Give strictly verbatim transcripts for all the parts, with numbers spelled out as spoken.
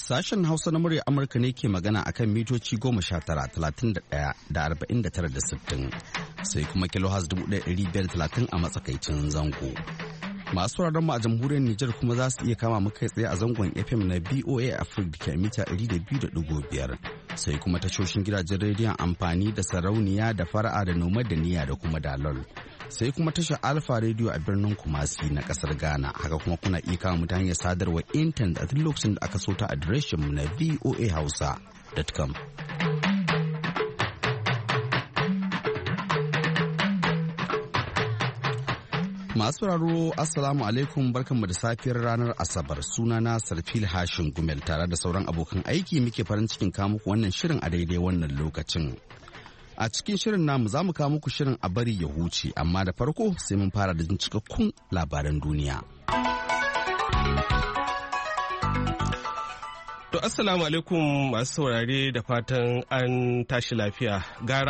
Sashen Hausa na murya Amurka ne ke magana akan mitoci goma sha tara, talatin da ɗaya da arba'in da tara da sittin, sai kuma kilohaz dubu ɗaya ɗari biyar talatin a matsakaicin zango. Masu sauraron mu a jamhuriyar Nijar kuma za su iya kama mu kai tsaye a zangon F M na B O A Africa da ke mita ɗari da biyu da ɗigo biyar. Sai kuma tashoshin gidajen rediyon amfani da sarauniya da fara'a da noma da niyya da kuma dalol. Sai kuma tashar Alfa Radio a birnin Kumasi na kasar Ghana. Haka kuma kuna iya kama mu ta hanyar sadarwar intanet a duk lokacin da aka so ta adireshin mu na v o a hausa dot com. Masu sauraro Assalamu alaikum, barkanmu da safiyar ranar Asabar, sunana Sarfil Hashin Gumel tare da sauran abokan aiki muke farin cikin kawo muku wannan shirin a daidai wannan lokacin. A cikin shirin namu za mu kawo muku shirin a bari ya huce, amma da farko sai mun fara da jin cikakkun labaran duniya. To assalamu alaikum masu saurare da fatan an tashi lafiya.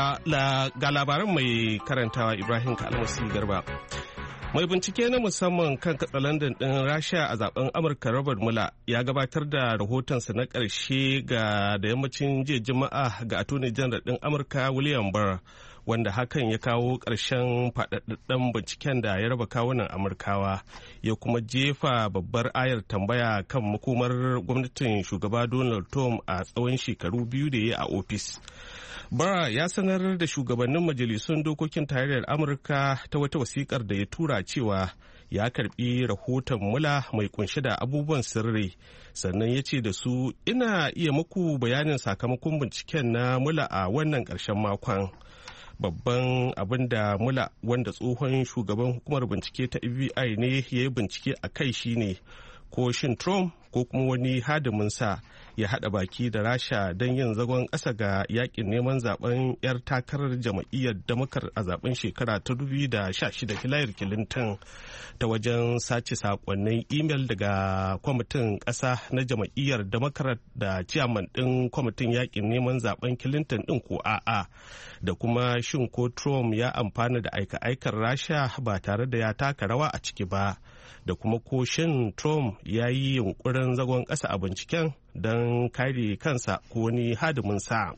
Ga labaran mai karantawa Ibrahim Kalmasi Garba. Mai bincike na musamman kan katsalandan ɗin Rasha a zaben Amurka Robert Mueller ya gabatar da rahotonsa na ƙarshe ga da yammacin jiya Juma'a ga Attorney General ɗin Amurka William Barr, wanda hakan ya kawo ƙarshen faɗaɗɗen binciken da ya raba kawunan Amurkawa, ya kuma jefa babbar ayar tambaya kan makomar gwamnatin shugaba Donald Trump a tsawon shekaru biyu da ya a ofis. Barr ya sanar da shugabannin majalisun dokokin tarayyar Amurka ta wata wasikar da ya tura cewa ya karbi rahoton Mueller mai kunshe da abubuwan sirri, sannan ya ce da su, ina iya muku bayanin sakamakon binciken na Mueller a wannan ƙarshen makon. Babban abin da Mueller, wanda tsohon shugaban hukumar bincike ta F B I ne ya yi bincike a kai shine ko shin Trump ko kuma wani hadimin sa ya haɗa baki da Rasha don yin zagon ƙasa ga yakin neman zaben 'yar takarar jam'iyyar Damakar a zaben shekara ta dubu da sha shida Hillary Clinton ta wajen sace sakonnin imel daga kwamitin ƙasa na jam'iyyar Damakar da ciyaman ɗin kwamitin yakin neman zaben Clinton ɗin ko a'a, da kuma shin ko Trump ya amfana da aika-aikar Rasha ba tare da ya taka rawa a ciki ba, da kuma ko shin Trump ya yi yunkurin zagon ƙasa a binciken don kare kansa ko wani hadimin sa.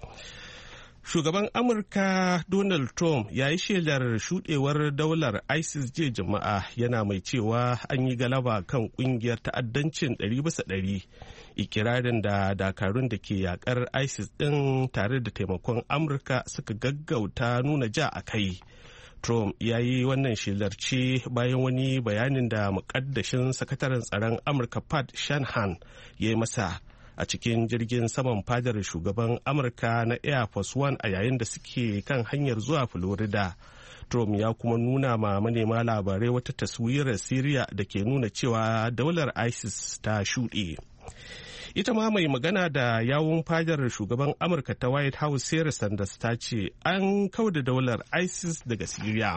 Shugaban Amurka Donald Trump ya yi shelar shudewar daular ISIS jiya Juma'a, yana mai cewa an yi galaba kan kungiyar ta'addancin ɗari bisa ɗari, ikirarin da dakarun da ke yakar ISIS ɗin tare da taimakon Amurka suka gaggauta nuna ja a kai. Trump ya yi wannan shelar ce bayan wani bayanin da mukaddashin sakataren tsaron Amurka Pat Shanahan ya yi masa a cikin jirgin saman fadar shugaban Amurka na Air Force One a yayin da suke kan hanyar zuwa Florida. Trump ya kuma nuna ma manema labarai wata taswirar Syria da ke nuna cewa daular ISIS ta shuɗe. Ita ma mai magana da yawun fadar shugaban Amurka ta White House Sarah Sanders ta ce an kauda daular ISIS daga Syria.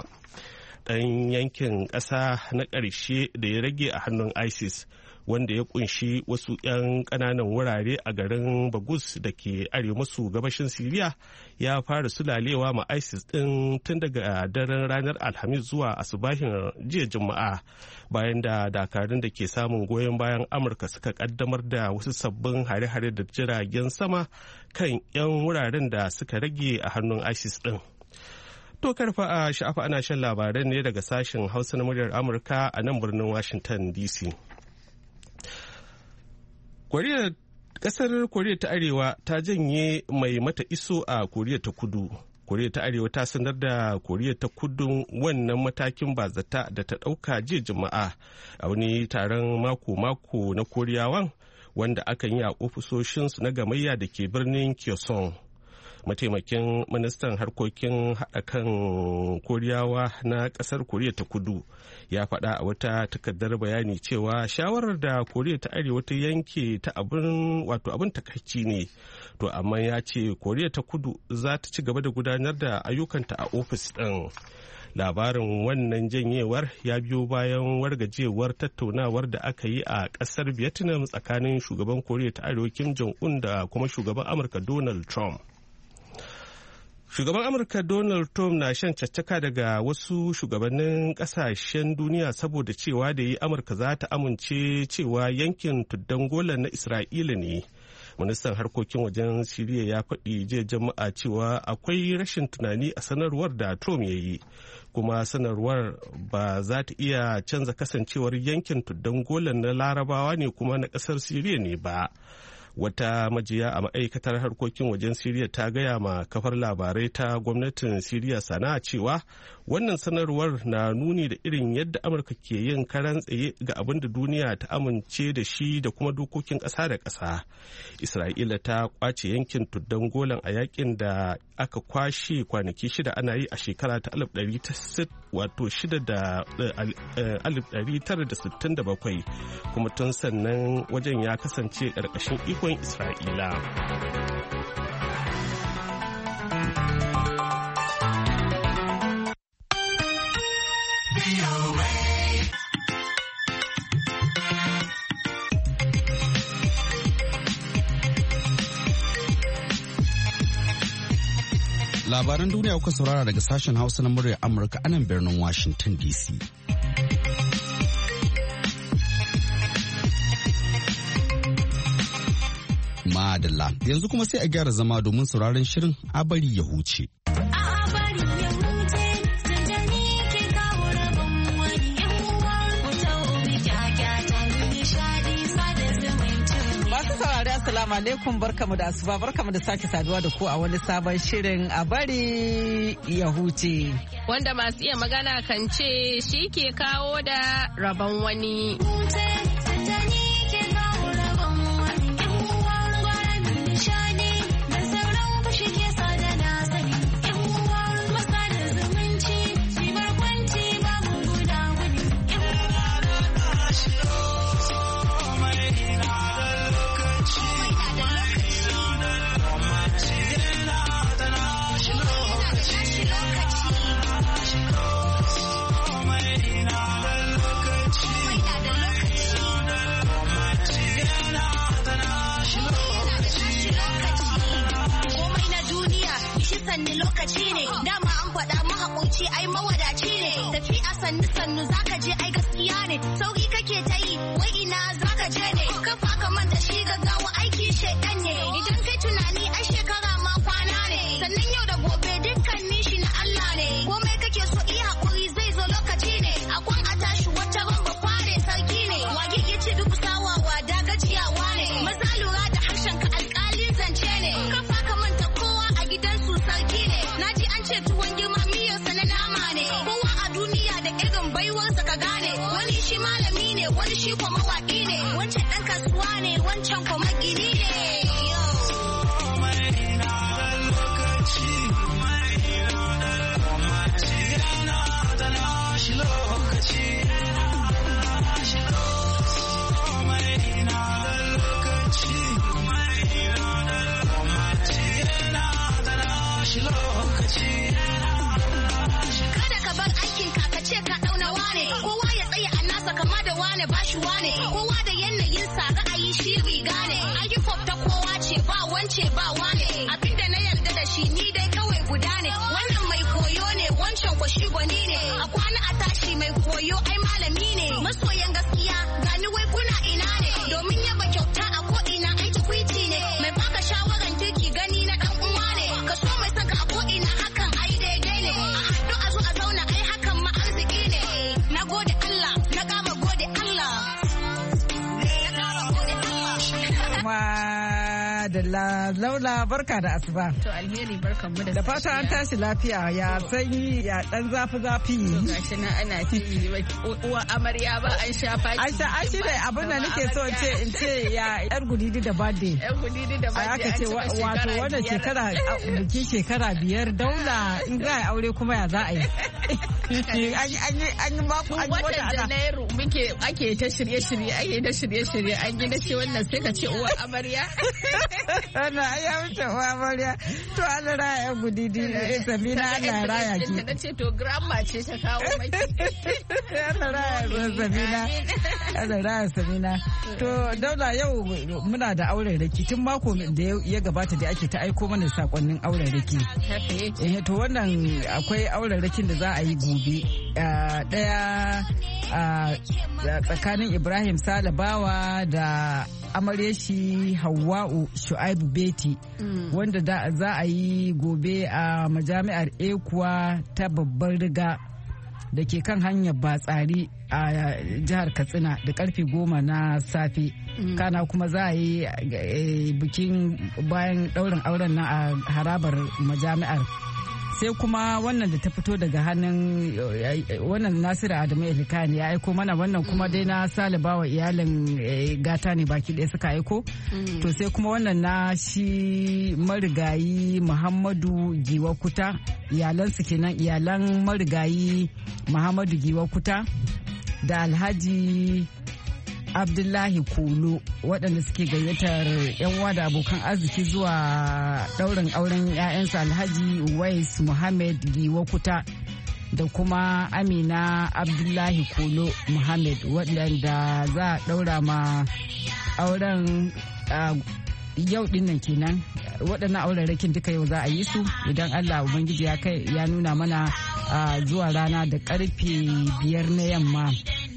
Ɗan yankin ƙasa na ƙarshe da ya rage a hannun ISIS, wanda ya kunshi wasu 'yan ƙananan wurare a garin Bagus da ke arewa maso gabashin Syria, ya fara sulalewa ma ISIS ɗin tun daga daren ranar Alhamis zuwa asubahin jiya Juma'a, bayan da dakarun da ke samun goyon bayan Amurka suka kaddamar da wasu sabbin hare-hare da jiragen sama kan 'yan wuraren da suka rage a hannun ISIS ɗin. To karfa a sha'afa ana shan labaran ne daga sashen Hausa na muryar Amurka a nan birnin Washington D C. Kasar Koriya ta Arewa ta janye mai mata iso a Koriya ta Kudu. Koriya ta Arewa ta sanar da Koriya ta Kudu wannan matakin bazata da ta ɗauka jiya Juma'a a wani taron mako-mako na Koriyawan wanda aka yi a ofisoshinsu na gamayya da ke birnin Kyoson. Mataimakin ministan harkokin haɗa kan Koriyawa na ƙasar Koriya ta Kudu ya faɗa a wata takardar bayani cewa shawarar da Koriya ta Arewa ta yanke ta abin wato abin takaici ne, to amma ya ce Koriya ta Kudu za ta ci gaba da gudanar da ayyukanta a ofis ɗin. Labarin wannan janyewar ya biyo bayan wargajewar tattaunawar da aka yi a ƙasar Vietnam tsakanin shugaban Koriya ta Arewa Kim Jong-un da kuma shugaban Amurka Donald Trump. Shugaban Amurka Donald Trump na shan caccaka daga wasu shugabannin kasashen duniya saboda cewa da yi Amurka za ta amince cewa yankin tuddan Golan na Isra'ila ne. Ministan harkokin wajen Siriya ya faɗi jiya Juma'a cewa akwai rashin tunani a sanarwar da Trump ya yi, kuma sanarwar ba za ta iya canza kasancewar yankin tuddan Golan na Larabawa ne kuma na ƙasar Siriya ne ba. Wata majiya a ma'aikatar harkokin wajen Siriya ta gaya ma kafar labarai ta gwamnatin Siriya Sana'a cewa wannan sanarwar na nuni da irin yadda Amurka ke yin karan tsaye ga abin da duniya ta amince da shi da kuma dokokin ƙasa da ƙasa. Isra'ila ta kwace yankin tuddan Golan a yakin da aka kwashe kwanaki shida ana yi a shekara ta alif tara da sittin da bakwai, kuma tun sannan wajen ya kasance ƙarƙashin ikon Isra'ila. Labaran duniya kuka saurara daga sashen Hausa na muryar Amurka a nan birnin Washington D C. Madalla, yanzu kuma sai a gyara zama domin sauraron shirin a bari ya huce. Assalamu alaikum, barkamu da asuba, barkamu da sake saduwa da ku a wani sabon shirin a bari ya huce. Wanda masu iya magana kan ce shi ke kawo da rabon wani. Lokaci ne dama an faɗa mahaƙunci ai mawadaci ne, tafi a sannu sannu zaka je ai gaskiya ne, sauki kake ta yi wai ina zaka je ne, kafa ka manta shi gaggawa aiki shedan ne, idan kai tunani ai shekara ma kwana ne, sannan yau da gobe dukkanin shi na Allah ne, komai kake so iya haƙuri zai zo lokaci ne, akwan a tashi wata ban ba kware sarki ne, wage ya ce duk sawawa da gajiyawa ne, maza lura da harshen ka alƙali zance ne, kafa ka manta kowa a gidansu sarki ne. Naji an ce tuwon girma miyarsa na nama ne, kowa a duniya da irin baiwarsa ka gane, wani shi malami ne, wani shi kuma mawaƙi ne, wancan ɗan kasuwa ne, wancan kuma gini ne. Kada ka bar aikin ka ka ce ka dauna wane, kowa ya tsaya a nasa kama da wane bashi wane, kowa da yanayin sa ra'ayi shi riga ne, ayi pop ta kowa ce ba wance ba wane, abinda na yarda da shi ni dai kawai guda ne, wannan mai koyo ne wancan ko shi gwani ne, a kwana a tashi mai koyo ai malami ne, masoyan gaskiya gani wai kuna ina ne, domin yaba kyauta a ko ina ai tukwici ne, mai baka shawaran kirki gani na dan uwa ne, ka so mai saka a ko ina hakan ai daidai ne, a haɗu a zo a zauna ai hakan ma arziki ne, na gode Allah na kama gode Allah. Da la laula barka da asuba. To alheri barkan mu da da fata an tashi lafiya, ya sanyi ya dan zafi zafi. Gashi nan ana ci uwa amarya ba an sha faki. An sha an shi ne abin da nake so ce in ce ya yar gudidi da bade. Yar gudidi da bade. Aka ce wato wannan shekara biki shekara biyar daula in ga aure kuma ya za a yi. An yi an yi mako an yi wata ana. Janairu muke ake ta shirye-shirye ake ta shirye-shirye an yi na ce wannan sai ka ce uwa amarya. Ana ya wuce uwa amarya. To Allah raya yan gudidi Sabina Allah raya ki. Na ce to grandma ce ta kawo mai. Allah raya Sabina. Allah raya Samina. To Daula yau muna da auren raki tun mako da ya gabata da ake ta aiko mana sakonnin auren raki. Eh to wannan akwai auren rakin da za a yi gobe. Daya tsakanin Ibrahim Salabawa da amaryashi Hawwa'u Shu'aibu Beti wanda za a yi gobe a majami'ar Ekuwa ta babbar riga da ke kan hanyar Batsari a jihar Katsina da karfe goma na safe. Kana kuma za a yi bikin bayan daurin auren na a harabar majami'ar. Sai kuma wannan da ta fito daga hannun wannan Nasiru Adamu Elikani ya aiko mana wannan kuma dai na Salibawa iyalin gata ne baki ɗaya suka aiko. To sai kuma wannan na shi marigayi Muhammadu Giwa Kuta iyalansu kenan iyalan marigayi Muhammadu Giwa Kuta da Alhaji Abdullahi Kulu waɗanda suke gayyatar 'yan uwa da abokan arziki zuwa ɗaurin auren 'ya'yansa Alhaji Uwais Muhammad Giwa Kuta da kuma Amina Abdullahi Kulu Muhammad waɗanda za a ɗaura ma auren yau ɗin nan kenan. Waɗannan aurarakin duka yau za a yi su idan Allah Ubangiji ya kai ya nuna mana zuwa rana da ƙarfe biyar na yamma.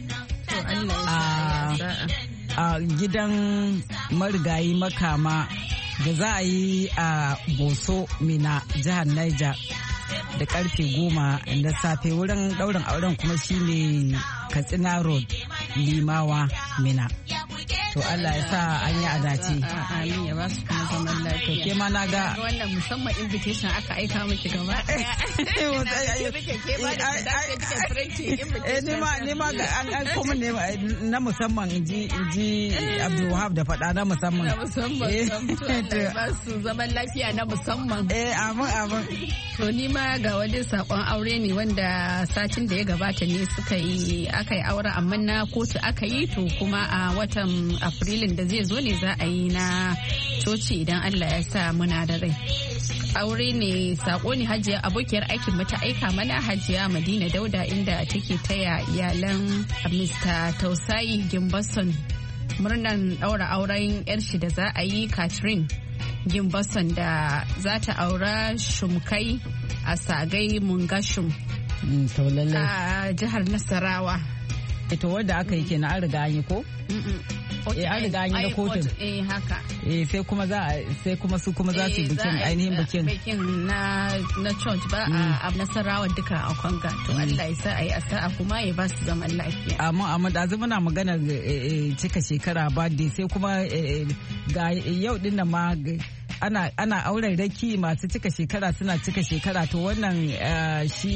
A gidan marigayi Makama da za a yi a Boso Mina jihar Niger da karfe goma na safe. Wurin daurin auren kuma shine Katsina Road Limawa Mina. To Allah ya sa an yi adace. Amin ya ba su kuma zaman lafiya. Ke ma na ga wannan musamman invitation aka aika miki gaba daya. Eh ni ma ni ma an an kuma ne na musamman inji inji Abdul Wahab da fada na musamman. Na musamman. To ba su zaman lafiya na musamman. Eh amin amin. To ni ma ga wani sakon aure ne wanda satin da ya gabata ne suka yi aka yi aure amma na kotu aka yi to kuma a watan Afrilun da zai zo ne za a yi na coci idan Allah ya sa muna da rai. Aure ne sako ne hajiya abokiyar aikin mu ta aika mana hajiya Madina Dauda inda take taya iyalan Mister Tausayi Gimbason murnan daura auren yar shi da za a yi Catherine Gimbason da za ta aura Shumkai a Sagai Mungashum a jihar Nasarawa. Ito wanda aka yi kenan an riga an yi ko? Eh an riga an yi na kotun. Eh haka. Eh sai kuma za sai kuma su kuma za su bikin ainihin bikin. Bikin na na church ba a Nasarawa duka a Kwanga. To Allah ya sa ayi asa'a kuma ya ba su zaman lafiya. Amma amma da muna magana cika shekara birthday sai kuma ga yau din nan ma ana ana auren raki masu cika shekara suna cika shekara to wannan shi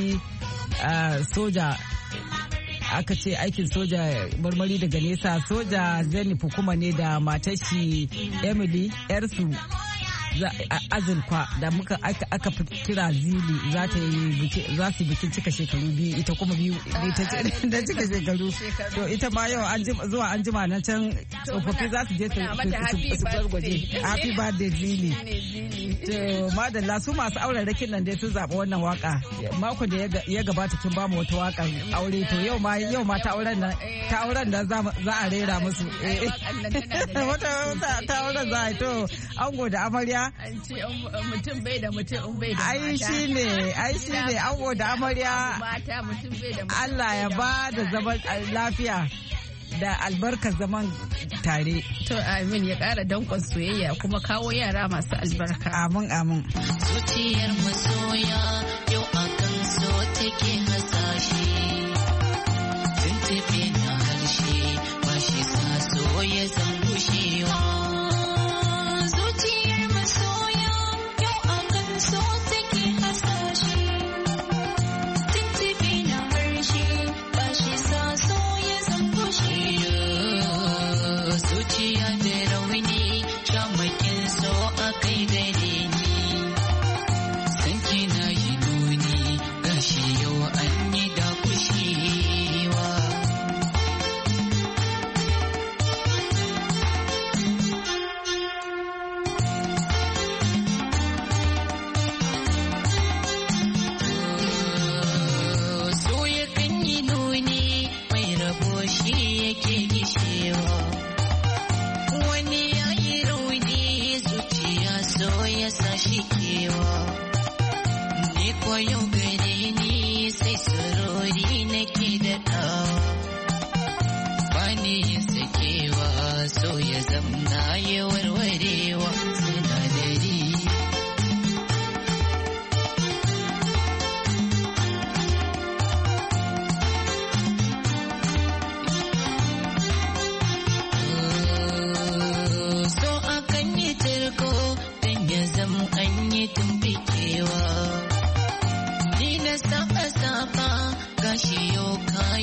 soja aka ce aikin soja marmari daga nesa soja Zenith kuma ne da matar shi Emily yarsu azulkwa da muka aka kira Zili za ta yi za su bikin cika shekaru biyu ita kuma biyu da cika shekaru to ita ma yau an zuwa an jima nan can tsofaffi za su je su gwargwaje happy birthday Zili to madalla su masu auren rakin nan dai sun zaɓi wannan waka mako da ya gabata kin ba mu wata waka aure to yau ma yau ma ta auren nan ta auren nan za a rera musu wata ta auren za a yi to ango da amarya an ce mutum bai da mutum bai da ai shi ne ai shi ne ango da amarya mata mutum bai da Allah ya ba da zaman lafiya da albarkar zaman tare. To amin ya ƙara danƙon soyayya kuma kawo yara masu albarka. Amin amin. Zuciyar masoya yau akan so take hasashe. Tuntuɓe na harshe ba shi sa so ya zan gushewa. Zuciyar masoya yau akan so take hasashe. Tuntuɓe na harshe ba shi sa so ya zan gushewa. Zuciya da rauni shamakin so a kai gare ni. Sanki na yi nuni gashi yau an yi da kushewa.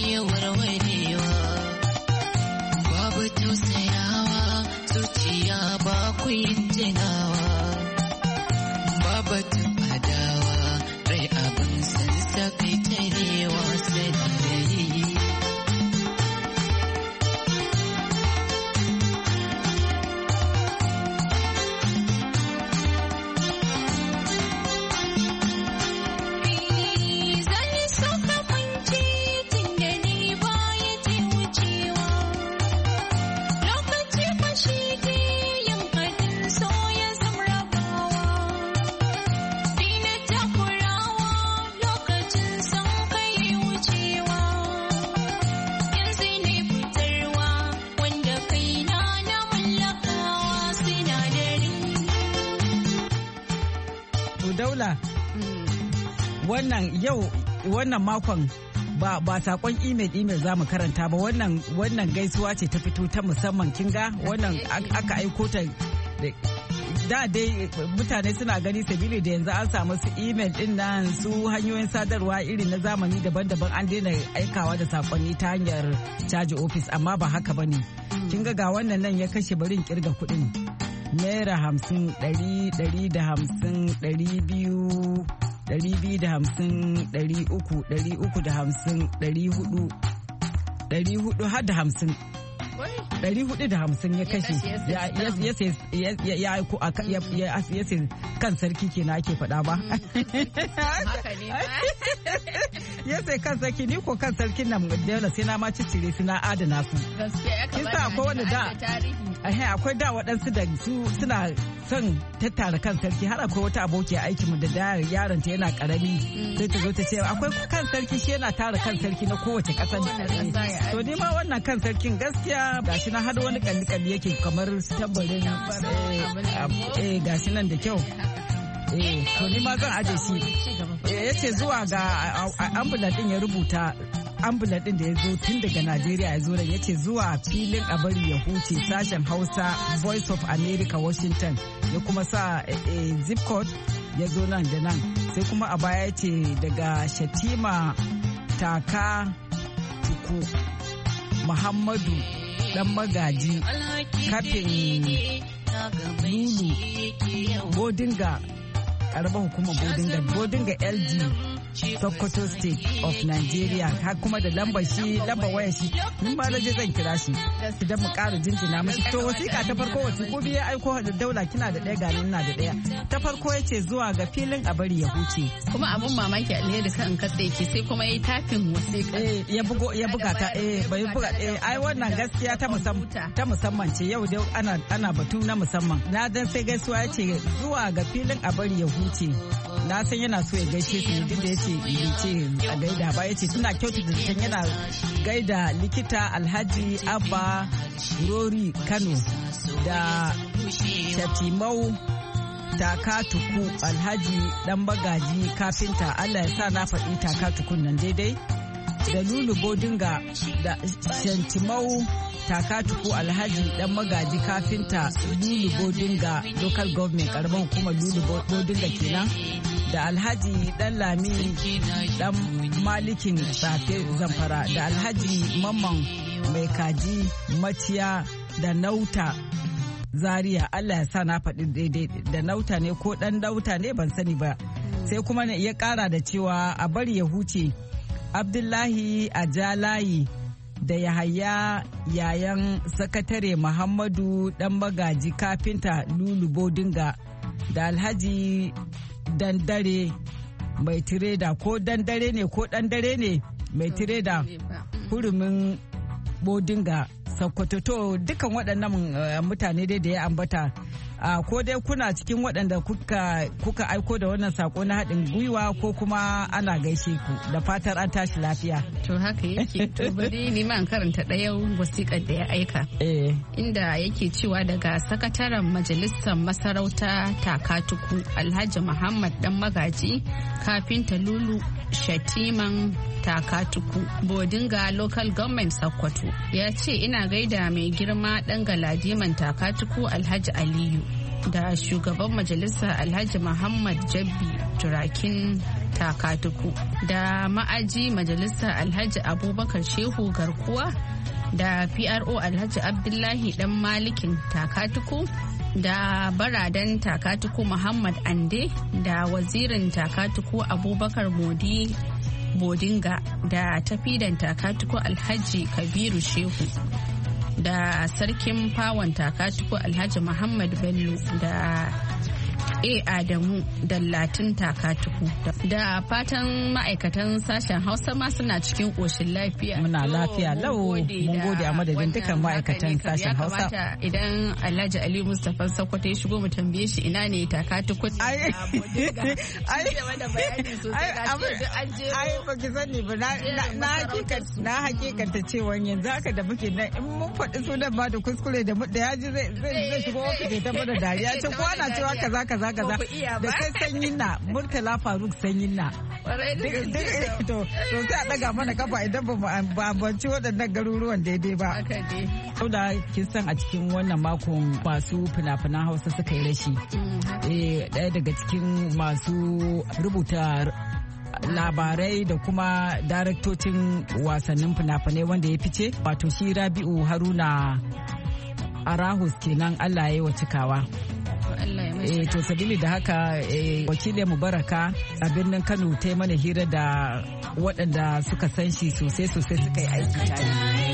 iya warwarewa. Babu tausayawa zuciya ba ku yin jinawa. Babatun adawa rai abin san sakai tarewa sanadari. Daula, wannan yau wannan makon ba ba sakon email email za mu karanta ba, wannan wannan gaisuwa ce ta fito ta musamman kin ga wannan aka aiko ta da dai mutane suna gani sabili da yanzu an samu su email din nan su hanyoyin sadarwa irin na zamani daban-daban an daina aikawa da sakonni ta hanyar caji office, amma ba haka bane. Kin ga ga wannan nan ya kashe barin kirga kuɗin naira hamsin, ɗari, ɗari da hamsin, ɗari biyu, ɗari biyu da hamsin, ɗari uku, ɗari uku da hamsin, ɗari hudu, ɗari hudu har da hamsin. Ɗari hudu da hamsin ya kashe ya aiko ya sai kan sarki ke na ake faɗa ba. Ya sai kan sarki, ni ko kan sarkin nan dole sai na ma ciccire su na adana su. Kin sa akwai wani da akwai da waɗansu da su suna son tattara kan sarki, har akwai wata abokiya aikinmu da yaron ta yana karami sai ta zo ta ce akwai kan sarki shi yana tara kan sarki na kowace ƙasar. To ni ma wannan kan sarkin gaskiya gashi na hada wani kalli-kalli yake kamar tambarin eh gashi nan da kyau. Eh to ni ma zan aje shi. Yace zuwa ga ambulan din ya rubuta ambulan din da ya zo tun daga Najeriya ya zo da yace zuwa filin a bari ya huce sashen Hausa Voice of America Washington, ya kuma sa zip code ya zo nan da nan, sai kuma a baya yace daga Shatima Taka Tuku Muhammadu dan magaji kafin Lulu Bodinga karamar hukumar Bodinga Bodinga L G Sokoto State of Nigeria, har kuma da lambar shi lambar wayar shi mun ma da je zan kira shi idan mu ƙara jinjina mishi. To wasiƙa ta farko wace ko biya aiko da Daula kina da ɗaya ganin ina da ɗaya. Ta farko yace zuwa ga filin a bari ya huce. Kuma abun mamaki alheri kan katse yake sai kuma yayi tafin wasiƙa. Eh ya bugo ya buga ta eh bai buga eh ai wannan gaskiya ta musamman ta musamman ce yau dai ana ana batu na musamman. Na dan sai gaisuwa yace zuwa ga filin a bari ya huce. Na san yana so ya gaishe su duk da yace ce a gaida ba yace tuna kyautu da san yana gaida likita Alhaji Abba Rori Kano da Shatimau Takatuku Alhaji dan Bagaji kafinta, Allah ya sa na faɗi Takatukun nan daidai, da Lulu Bodinga da Shatimau Takatuku Alhaji dan Magaji kafinta Lulu Bodinga local government karamar hukumar Lulu Bodinga kenan, da Alhaji dan Lami dan Malikin Safe Zamfara, da Alhaji Mamman Mai Kaji Maciya da Nauta Zaria, Allah ya sa na faɗi daidai, da Nauta ne ko dan Dauta ne ban sani ba. Sai kuma ya ƙara da cewa a bari ya huce Abdullahi Ajalayi da Yahaya yayan sakatare Muhammadu dan Magaji kafinta Lulu Bodinga, da Alhaji Dandare mai tireda ko dandare ne ko dandare ne mai tireda hurumin Bodinga Sokoto. To dukan waɗannan mutane dai da ya ambata, ko dai kuna cikin waɗanda kuka kuka aiko da wannan sako na haɗin gwiwa ko kuma ana gaishe ku da fatar an tashi lafiya. To haka yake. To bari ni ma karanta ɗaya wasiƙar da ya aika. Eh. Inda yake cewa daga sakataren majalisar masarauta Takatuku Alhaji Muhammad dan Magaji kafinta Lulu Shatiman Takatuku Bodinga local government Sokoto, ya ce ina gaida mai girma dan galadiman Takatuku Alhaji Aliyu da shugaban majalisa Alhaji Muhammad Jabbi Turakin Takatuku da ma'aji majalisa Alhaji Abubakar Shehu Garkuwa da P R O Alhaji Abdullahi Dan Malikin Takatuku da baradan Takatuku Muhammad Ande da wazirin Takatuku Abubakar Modi Bodinga da tafidan Takatuku Alhaji Kabiru Shehu da sarkin fawon Takatuku Alhaji Muhammad Bello da A Adamu da Latin Takatuku da fatan ma'aikatan sashen Hausa ma suna cikin ƙoshin lafiya. Muna lafiya lau mun gode a madadin dukkan ma'aikatan sashen Hausa. Idan Alhaji Ali Mustapha Sokoto ya shigo mu tambaye shi ina ne Takatuku. Ai ai ba ki sani ba na hakikata na hakikata cewa yanzu haka da muke nan in mun faɗi sunan ma da kuskure da ya ji zai shigo ofis ta bada dariya ce ko ana cewa kaza kaza kaza da kai sanyin na Murtala Faruk sanyin na to sai a daga mana kafa idan ba ambanci waɗannan garuruwan daidai ba. Sau da kin san a cikin wannan makon masu fina-finan Hausa suka yi rashi. Ɗaya daga cikin masu rubuta labarai da kuma daraktocin wasannin fina-finai wanda ya fice wato shi Rabi'u Haruna Arahus kenan Allah ya yi wa cikawa. Eh, to sabili da haka eh, wakilin Mubaraka a birnin Kano ta mana hira da waɗanda suka san shi sosai sosai suka yi aiki tare.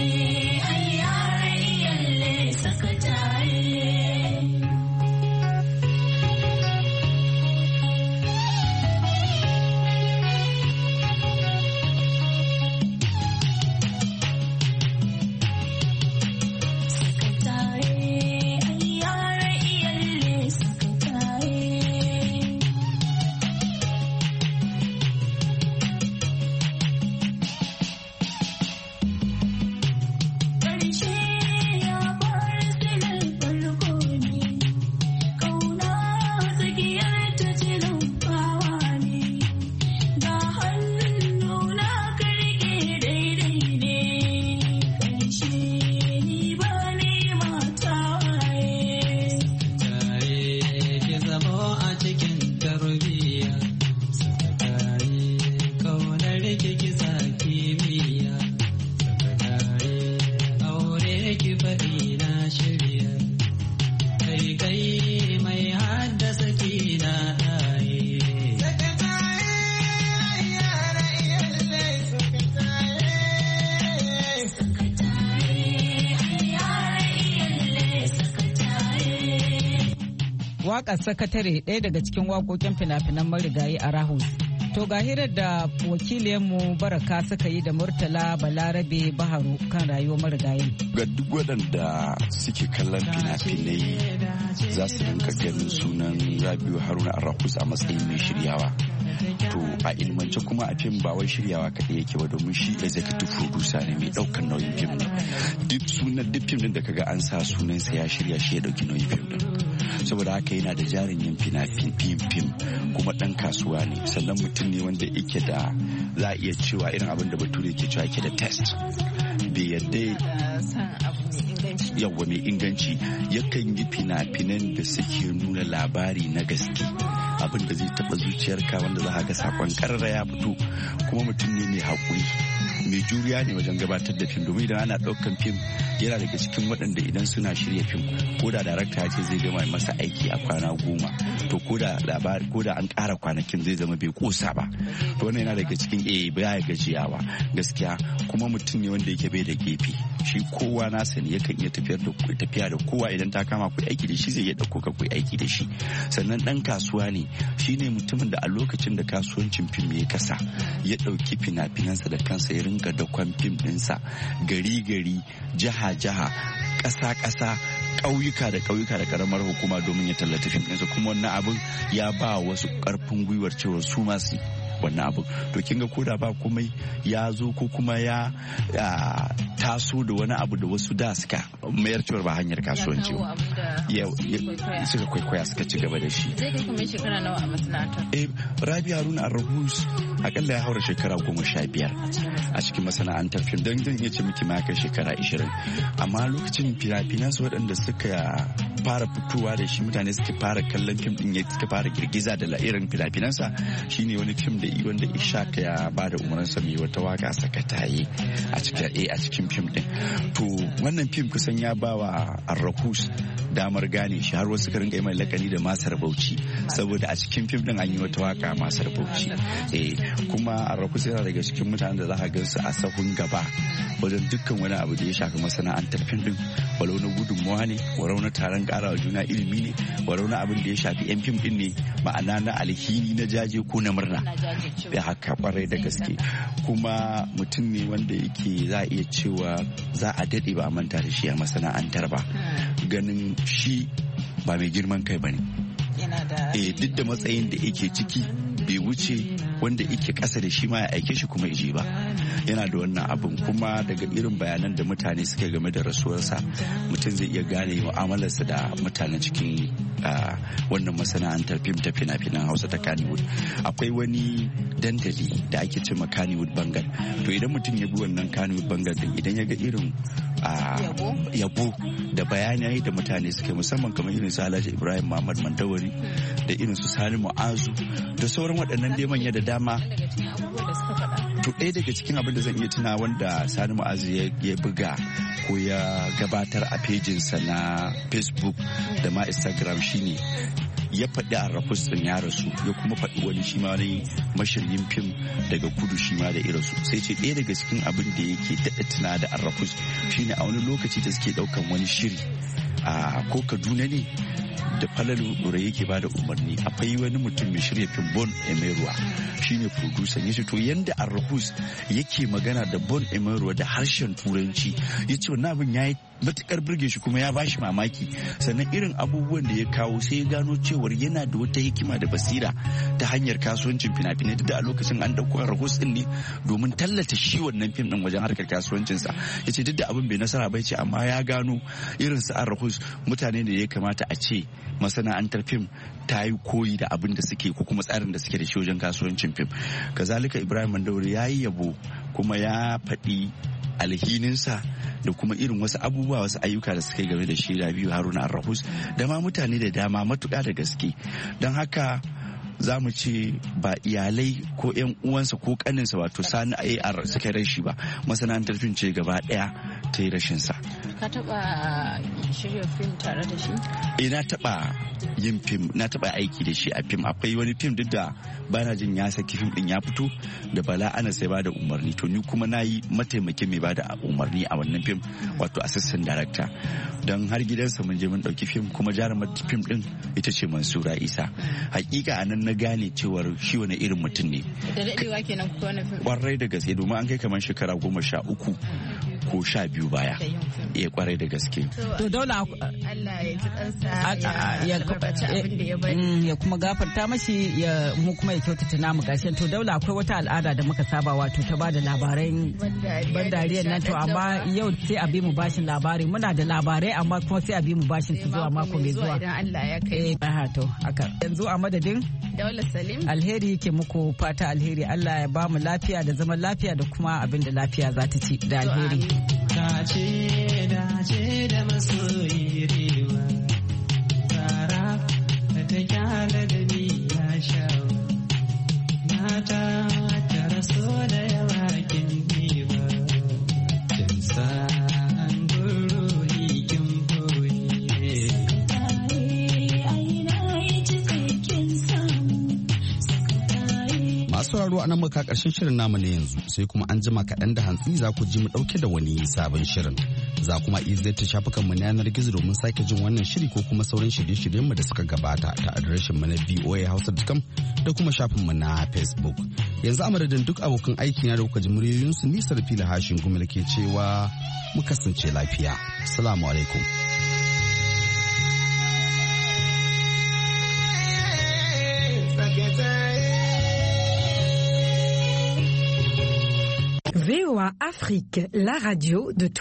Waƙar sakatare ɗaya daga cikin waƙoƙin fina-finan marigayi a Rahus. To ga hirar da wakiliyanmu Baraka suka yi da Murtala Balarabe Baharu kan rayuwar marigayin. Ga duk waɗanda suke kallon fina-finai za su rinka ganin sunan Rabi'u Haruna Arahus a matsayin mai shiryawa. To a ilmance kuma a fim ba wai shiryawa kaɗai yake ba domin shi executive producer ne mai ɗaukar nauyin fim ne. Duk sunan duk fim ɗin da kaga an sa sunansa ya shirya shi ya ɗauki nauyin fim ɗin. Saboda haka yana da jarin yin fina-fim fim kuma ɗan kasuwa ne sannan mutum ne wanda yake da za a iya cewa irin abin da bature ke cewa yake da test bai yadda yawwa mai inganci yakan yi fina-finan da suke nuna labari na gaske abin da zai taɓa zuciyarka wanda za a ga sakon karara ya fito kuma mutum ne mai haƙuri mai juriya ne wajen gabatar da fim domin idan ana ɗaukan fim yana daga cikin waɗanda idan suna shirya fim ko da darakta ya ce zai gama masa aiki a kwana goma to ko da labari ko da an ƙara kwanakin zai zama bai kosa ba to wannan yana daga cikin eh baya gajiyawa gaskiya kuma mutum ne wanda yake bai da gefe shi kowa na sani yakan iya tafiyar da tafiya da kowa idan ta kama ku aiki da shi zai iya dauko ka ku aiki da shi sannan dan kasuwa ne shine mutumin da a lokacin da kasuwancin fim ya kasa ya dauki fina-finansa da kansa ya ringa da kwan fim dinsa gari gari jaha jaha ƙasa ƙasa ƙauyuka da ƙauyuka da ƙaramar hukuma domin ya tallata fim ɗinsa kuma wannan abin ya ba wasu ƙarfin gwiwar cewa su masu wannan abu to kin ga koda ba komai ya zo ko kuma ya taso da wani abu da wasu da suka mayar cewa ba hanyar kasuwanci ba suka kwaikwaya suka ci gaba da shi zai kai kuma shekara nawa a masana'antar eh Rabi Haruna Arahus akalla ya haura shekara goma sha biyar a cikin masana'antar fim don zan iya ce miki ma kai shekara ishirin amma lokacin fina-finan su waɗanda suka fara fitowa da shi mutane suka fara kallon fim din ya suka fara girgiza da irin fina-finansa shine wani fim da wanda Ishaq ya ba da umarninsa mai wata waka sakataye a cikin a cikin fim din. To wannan fim kusan ya ba wa Arrahus damar gane shi har wasu karin mai lakani da Masar Bauchi saboda a cikin fim din an yi wata waka Masar Bauchi. Eh kuma Arrahus yana daga cikin mutanen da za ka gansu a sahun gaba wajen dukkan wani abu da ya shafi masana'antar fim din, walau na gudunmuwa ne, walau na taron karawa juna ilimi ne, walau na abin da ya shafi yan fim din ne, ma'ana na alhini na jaje ko na murna. Da haka kwarai da gaske kuma mutum ne wanda yake za a iya cewa za a daɗe ba a manta da shi a masana'antar ba, ganin shi ba mai girman kai ba ne. Eh duk da matsayin da yake ciki bai wuce wanda yake ƙasa da shi ma ya aike shi kuma ije ba. Yana da wannan abin kuma daga irin bayanan da mutane suke game da rasuwarsa mutum zai iya gane mu'amalarsa da mutanen cikin wannan masana'antar fim ta fina-finan Hausa ta Kannywood. Akwai wani dandali da ake ce ma Kannywood Bangal. To idan mutum ya bi wannan Kannywood Bangal din, idan ya ga irin yabo da bayanai da mutane suke musamman kamar irin su Alhaji Ibrahim Muhammad Mandawari da irin su Sani Mu'azu da sauran waɗannan dai manya da dama. To ɗaya daga cikin abin da zan iya tuna wanda Sani Mu'azu ya buga ko ya gabatar a pejinsa na Facebook da ma Instagram shine ya faɗi Arrahus ɗin ya rasu, ya kuma faɗi wani shi ma wani mashiryin fim daga kudu shi ma da irasu. Sai ce ɗaya daga cikin abin da yake daɗa tuna da Arrahus shine a wani lokaci da suke ɗaukan wani shiri a ko Kaduna ne da Falalu Ɗorayi yake bada umarni, akwai wani mutum mai shirya fim Bon Emeruwa shine producer. Yace to yanda Arrahus yake magana da Bon Emeruwa da harshen Turanci, yace wannan abin yayi matukar burge shi kuma ya bashi mamaki. Sannan irin abubuwan da ya kawo sai ya gano cewar yana da wata hikima da basira ta hanyar kasuwancin fina-finai, da a lokacin an dauko Arrahus din ne domin tallata shi wannan fim din wajen harkar kasuwancinsa. Yace duk da abin bai nasara bai ce amma ya gano irin su Arrahus mutane da ya kamata a ce masana'antar fim ta yi koyi da abin da suke ko kuma tsarin da suke da shi wajen kasuwancin fim. Kazalika Ibrahim Mandawari ya yi yabo kuma ya faɗi alhininsa da kuma irin wasu abubuwa wasu ayyuka da suka yi game da shi Rabiu Haruna Arrahus da ma mutane da dama matuƙa da gaske. Don haka za mu ce ba iyalai ko 'yan uwansa ko kaninsa wato Sani A R suka rashi ba, masana'antar fim ce gaba ɗaya ta yi rashinsa. Ka taɓa shirya fim tare da shi? Eh na taɓa yin fim, na taɓa aiki da shi a fim. Akwai wani fim duk da bana jin ya saki fim din ya fito da Bala Anas sai bada umarni, to ni kuma na yi mataimakin mai bada umarni a wannan fim wato assistant director. Don har gidansa mun je mun ɗauki fim kuma jarumar fim din ita ce Mansura Isa. Hakika anan na gane cewar shi wani irin mutum ne. Da daɗewa kenan kuka wani fim? Kwarai da gaske domin an kai kamar shekara goma sha uku ko sha biyu baya. Iya kwarai da gaske. To Daula Allah ya ji kansa ya gafarta abin da ya bari. Ya kuma gafarta mashi ya mu kuma ya kyautata namu gashin. To Daula akwai wata al'ada da muka saba wato ta bada labaran ban dariyar nan, to amma yau sai a bi mu bashin labari. Muna da labarai amma kuma sai a bi mu bashin su zuwa mako mai zuwa. Idan Allah ya kai. Eh to haka. Yanzu a madadin Daula Salim alheri yake muku fata alheri. Allah ya ba mu lafiya da zaman lafiya da kuma abin da lafiya za ta ci da alheri. Dace dace da masoyi rewa tara da ta kyala da ni ya shawo mata ta raso da yawa kin diba kin sa an guru hikin boye masu raro a nan muka karshen shirin namu ne yanzu, sai kuma an jima kaɗan da hantsi za ku ji mu ɗauke da wani sabon shirin. Za kuma iya zai shafukan mu na yanar gizo domin sake jin wannan shiri ko kuma sauran shirye-shiryen mu da suka gabata ta adireshin mu na v o a hausa dot com da kuma shafin mu na Facebook. Yanzu a madadin duk abokan aiki na da kuka ji muryoyinsu, nisar fili hashin gumil ke cewa mu kasance lafiya. Assalamu alaikum. V O A Afrique, la radio de